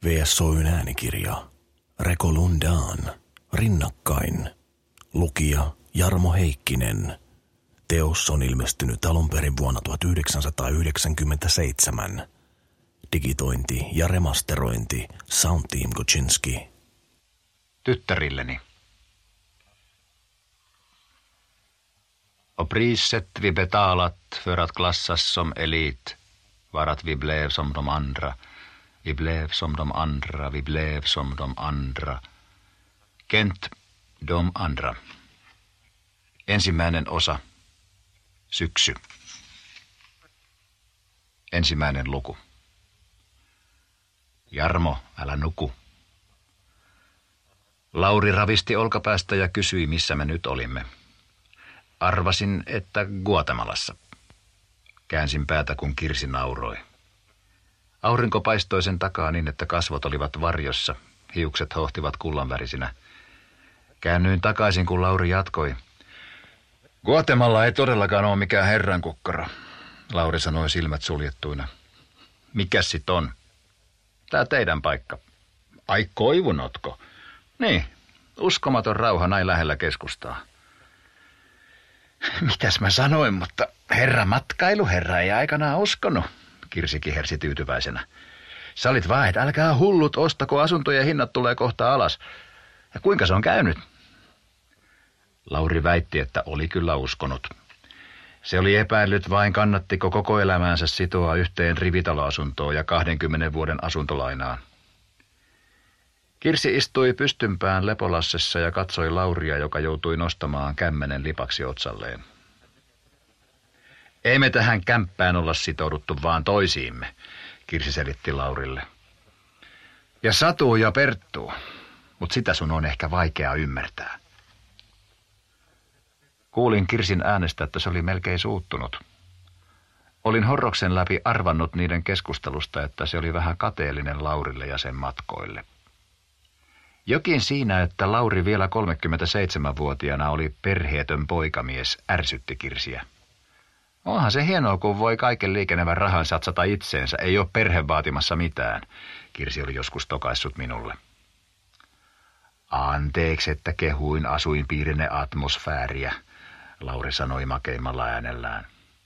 VSOY:n äänikirja. Reko Lundaan. Rinnakkain. Lukija Jarmo Heikkinen. Teos on ilmestynyt alun perin vuonna 1997. Digitointi ja remasterointi Soundteam Goczynski. Tyttärilleni. Och priset vi betalat för att klassas som elit var att vi blev som de andra. Vi blev som de andra, vi blev som de andra. Kent, de andra. Ensimmäinen osa. Syksy. Ensimmäinen luku. Jarmo, älä nuku. Lauri ravisti olkapäästä ja kysyi, missä me nyt olimme. Arvasin, että Guatemalassa. Käänsin päätä, kun Kirsi nauroi. Aurinko paistoi sen takaa niin, että kasvot olivat varjossa. Hiukset hohtivat kullanvärisinä. Käännyin takaisin, kun Lauri jatkoi. Guatemala ei todellakaan ole mikään herrankukkaro, Lauri sanoi silmät suljettuina. Mikäs sit on? Tää teidän paikka. Ai Koivunotko? Niin, uskomaton rauha näin lähellä keskustaa. Mitäs mä sanoin, mutta herra ei aikanaan uskonut, Kirsi kihersi tyytyväisenä. Sä olit vaan, että älkää hullut ostako, asuntojen hinnat tulee kohta alas. Ja kuinka se on käynyt? Lauri väitti, että oli kyllä uskonut. Se oli epäillyt vain, kannattiko koko elämäänsä sitoa yhteen rivitaloasuntoon ja 20 vuoden asuntolainaan. Kirsi istui pystympään lepolassessa ja katsoi Lauria, joka joutui nostamaan kämmenen lipaksi otsalleen. Ei me tähän kämppään olla sitouduttu vaan toisiimme, Kirsi selitti Laurille. Ja Satu ja Perttu, mutta sitä sun on ehkä vaikea ymmärtää. Kuulin Kirsin äänestä, että se oli melkein suuttunut. Olin horroksen läpi arvannut niiden keskustelusta, että se oli vähän kateellinen Laurille ja sen matkoille. Jokin siinä, että Lauri vielä 37-vuotiaana oli perheetön poikamies, ärsytti Kirsiä. Onhan se hienoa, kun voi kaiken liikenevän rahan satsata itseensä, ei ole perhe vaatimassa mitään, Kirsi oli joskus tokaissut minulle. Anteeksi, että kehuin asuinpiirinne atmosfääriä, Lauri sanoi makeimmalla äänellään.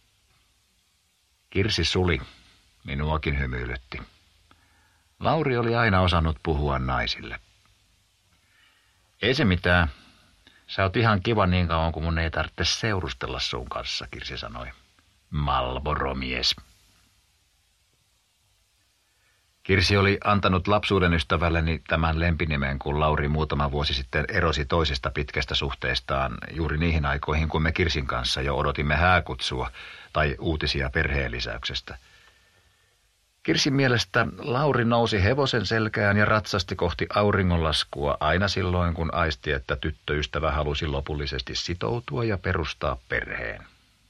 Kirsi suli, minuakin hymyilytti. Lauri oli aina osannut puhua naisille. Ei se mitään. Sä oot ihan kiva niin kauan, kun mun ei tarvitse seurustella sun kanssa, Kirsi sanoi. Marlboro-mies. Kirsi oli antanut lapsuuden ystävälleni tämän lempinimen, kun Lauri muutama vuosi sitten erosi toisesta pitkästä suhteestaan juuri niihin aikoihin, kun me Kirsin kanssa jo odotimme hääkutsua tai uutisia perheenlisäyksestä. Kirsin mielestä Lauri nousi hevosen selkään ja ratsasti kohti auringonlaskua aina silloin, kun aisti, että tyttöystävä halusi lopullisesti sitoutua ja perustaa perheen.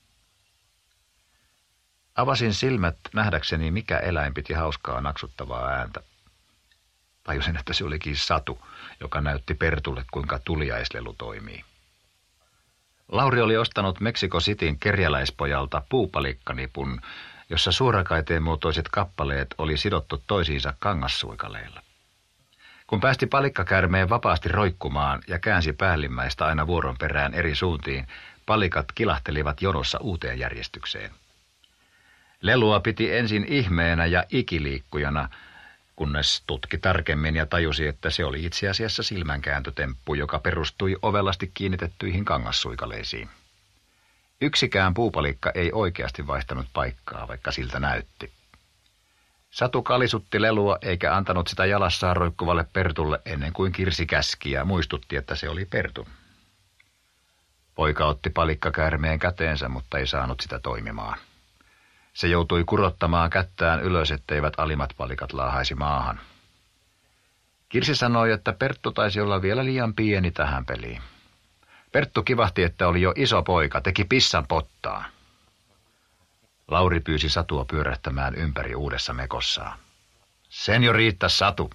Avasin silmät nähdäkseni, mikä eläin piti hauskaa naksuttavaa ääntä. Tajusin, että se olikin Satu, joka näytti Pertulle, kuinka tuliaislelu toimii. Lauri oli ostanut Mexico Cityn kerjäläispojalta puupalikkanipun, jossa suorakaiteen muotoiset kappaleet oli sidottu toisiinsa kangassuikaleilla. Kun päästi palikkakärmeen vapaasti roikkumaan ja käänsi päällimmäistä aina vuoron perään eri suuntiin, palikat kilahtelivat jonossa uuteen järjestykseen. Lelua piti ensin ihmeenä ja ikiliikkujana, kunnes tutki tarkemmin ja tajusi, että se oli itse asiassa silmänkääntötemppu, joka perustui ovelasti kiinnitettyihin kangassuikaleisiin. Yksikään puupalikka ei oikeasti vaihtanut paikkaa, vaikka siltä näytti. Satu kalisutti lelua eikä antanut sitä jalassaan roikkuvalle Pertulle ennen kuin Kirsi käski ja muistutti, että se oli Pertu. Poika otti palikkakäärmeen käteensä, mutta ei saanut sitä toimimaan. Se joutui kurottamaan kättään ylös, etteivät alimmat palikat laahaisi maahan. Kirsi sanoi, että Perttu taisi olla vielä liian pieni tähän peliin. Perttu kivahti, että oli jo iso poika, teki pissan pottaa. Lauri pyysi Satua pyörähtämään ympäri uudessa mekossaan. Sen jo riittäisi, Satu.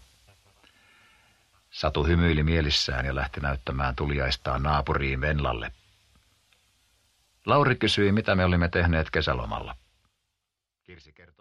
Satu hymyili mielissään ja lähti näyttämään tuliaistaan naapuriin Venlalle. Lauri kysyi, mitä me olimme tehneet kesälomalla. Kirsi kertoi.